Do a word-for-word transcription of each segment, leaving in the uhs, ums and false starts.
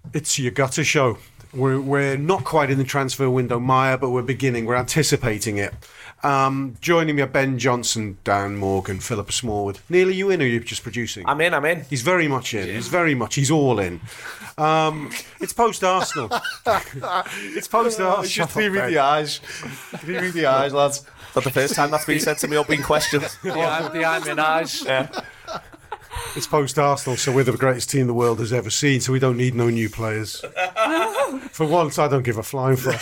It's your gutter show. We're, we're not quite in the transfer window, Maya, but we're beginning. We're anticipating it. Um, joining me are Ben Johnson, Dan Morgan, Philippa Smallwood. Neil, are you in or are you just producing? I'm in, I'm in. He's very much in. He's very much, he's all in. Um, it's post-Arsenal. It's post-Arsenal. Just leave me the eyes. Leave me the eyes, lads. That's the first time that's been said to me or been questioned. The I'm, the I'm in eyes. Yeah. It's post-Arsenal, so we're the greatest team the world has ever seen, so we don't need no new players. For once, I don't give a flying fuck.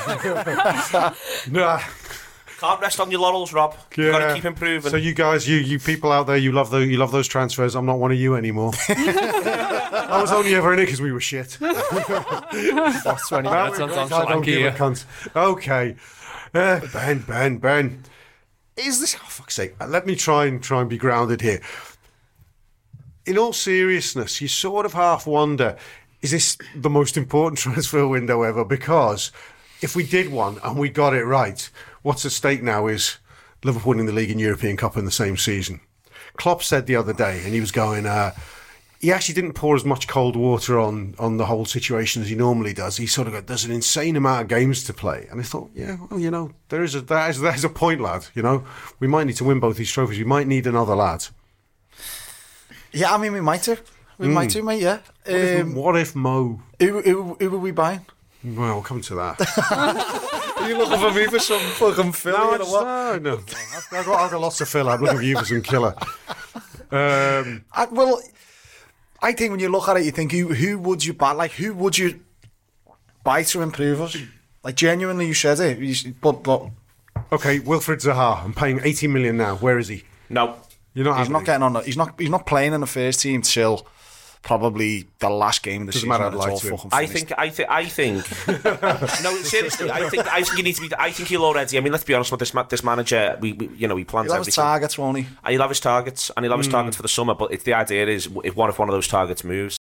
Nah. Can't rest on your laurels, Rob. Yeah. You've got to keep improving. So you guys, you you people out there, you love the, you love those transfers. I'm not one of you anymore. I was only ever in it because we were shit. That's twenty minutes on I don't give a cunt. Okay, uh, Ben, Ben, Ben. Is this? Oh, fuck's sake! Let me try and try and be grounded here. In all seriousness, you sort of half wonder: is this the most important transfer window ever? Because if we did one and we got it right, what's at stake now is Liverpool winning the League and European Cup in the same season. Klopp said the other day, and he was going, uh, he actually didn't pour as much cold water on, on the whole situation as he normally does. He sort of got, there's an insane amount of games to play. And I thought, yeah, well, you know, there is a, that is, that is a point, lad. You know, we might need to win both these trophies. We might need another lad. Yeah, I mean, we might do. We mm. might do, mate, yeah. What, um, if, what if Mo... Who, who, who were we buying? Well, we'll come to that. Are you looking for me for some fucking filler no, or what? No, no. I've, I've, got, I've got lots of filler. I'm looking for you for some killer. Um, I, well, I think when you look at it, you think, who who would you buy? Like, who would you buy to improve us? Like, genuinely, you said it. You, but, but... Okay, Wilfried Zaha. I'm paying eighty million now. Where is he? No. You're not he's not getting on. The, he's not. He's not playing in the first team till probably the last game of the Doesn't season. Matter, I'd like to. I think. I think. I think. No, seriously. I think. I think you need to be. I think he'll already. I mean, let's be honest with this. This manager. We. we you know, he plans he'll everything. He'll have his targets, won't he? And he'll have his targets, and he'll have his mm. targets for the summer. But if the idea is, if one if one of those targets moves.